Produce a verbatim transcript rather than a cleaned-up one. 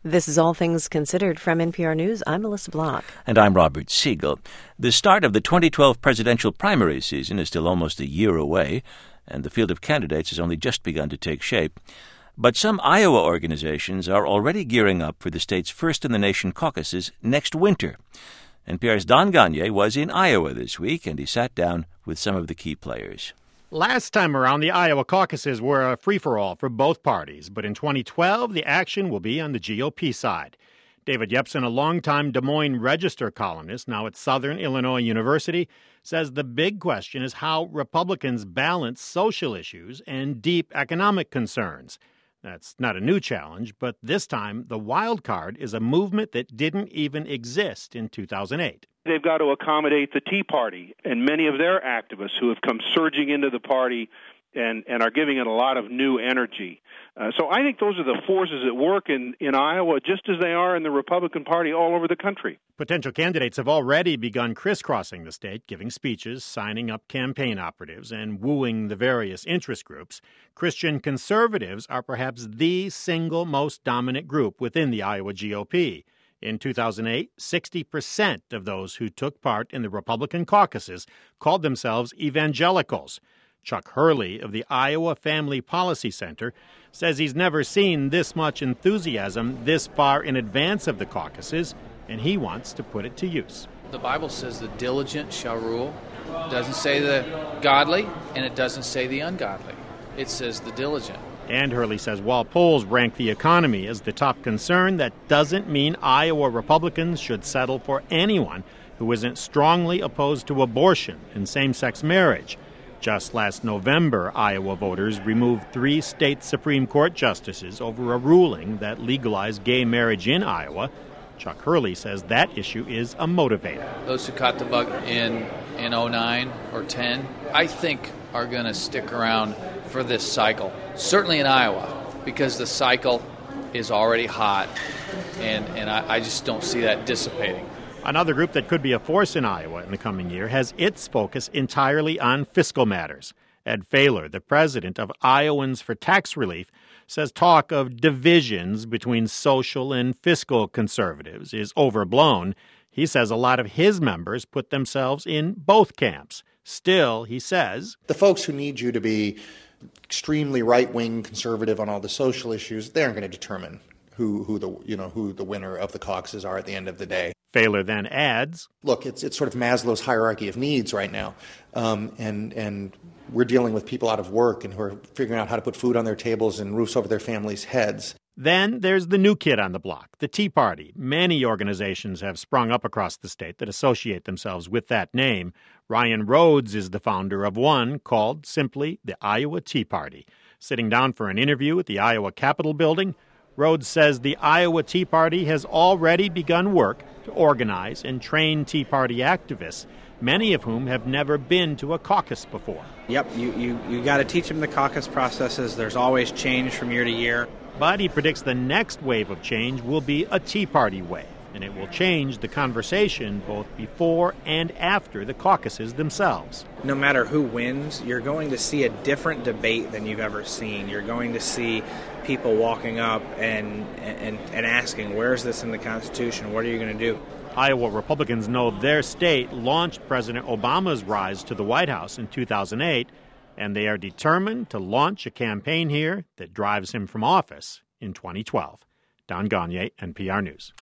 This is All Things Considered from N P R News. I'm Melissa Block. And I'm Robert Siegel. The start of the twenty twelve presidential primary season is still almost a year away, and the field of candidates has only just begun to take shape. But some Iowa organizations are already gearing up for the state's first-in-the-nation caucuses next winter. N P R's Don Gonyea was in Iowa this week, and he sat down with some of the key players. Last time around, the Iowa caucuses were a free-for-all for both parties, but in twenty twelve, the action will be on the G O P side. David Yepsen, a longtime Des Moines Register columnist, now at Southern Illinois University, says the big question is how Republicans balance social issues and deep economic concerns. That's not a new challenge, but this time the wild card is a movement that didn't even exist in two thousand eight. They've got to accommodate the Tea Party and many of their activists who have come surging into the party and, and are giving it a lot of new energy. Uh, so I think those are the forces at work in, in Iowa, just as they are in the Republican Party all over the country. Potential candidates have already begun crisscrossing the state, giving speeches, signing up campaign operatives, and wooing the various interest groups. Christian conservatives are perhaps the single most dominant group within the Iowa G O P. In two thousand eight, sixty percent of those who took part in the Republican caucuses called themselves evangelicals. Chuck Hurley of the Iowa Family Policy Center says he's never seen this much enthusiasm this far in advance of the caucuses, and he wants to put it to use. The Bible says the diligent shall rule. It doesn't say the godly, and it doesn't say the ungodly. It says the diligent. And Hurley says while polls rank the economy as the top concern, that doesn't mean Iowa Republicans should settle for anyone who isn't strongly opposed to abortion and same-sex marriage. Just last November, Iowa voters removed three state Supreme Court justices over a ruling that legalized gay marriage in Iowa. Chuck Hurley says that issue is a motivator. Those who caught the bug in in oh nine or ten, I think are going to stick around for this cycle, certainly in Iowa, because the cycle is already hot, and, and I, I just don't see that dissipating. Another group that could be a force in Iowa in the coming year has its focus entirely on fiscal matters. Ed Fahler, the president of Iowans for Tax Relief, says talk of divisions between social and fiscal conservatives is overblown. He says a lot of his members put themselves in both camps. Still, he says, the folks who need you to be extremely right-wing conservative on all the social issues, they aren't going to determine who, who the you know who the winner of the caucuses are at the end of the day. Fahler then adds, look, it's it's sort of Maslow's hierarchy of needs right now, um, and and we're dealing with people out of work and who are figuring out how to put food on their tables and roofs over their families' heads. Then there's the new kid on the block, the Tea Party. Many organizations have sprung up across the state that associate themselves with that name. Ryan Rhodes is the founder of one called simply the Iowa Tea Party. Sitting down for an interview at the Iowa Capitol building, Rhodes says the Iowa Tea Party has already begun work to organize and train Tea Party activists, many of whom have never been to a caucus before. Yep, you, you, you got to teach them the caucus processes. There's always change from year to year. But he predicts the next wave of change will be a Tea Party wave, and it will change the conversation both before and after the caucuses themselves. No matter who wins, you're going to see a different debate than you've ever seen. You're going to see people walking up and, and, and asking, where's this in the Constitution? What are you going to do? Iowa Republicans know their state launched President Obama's rise to the White House in two thousand eight, and they are determined to launch a campaign here that drives him from office in twenty twelve. Don Gonyea, N P R News.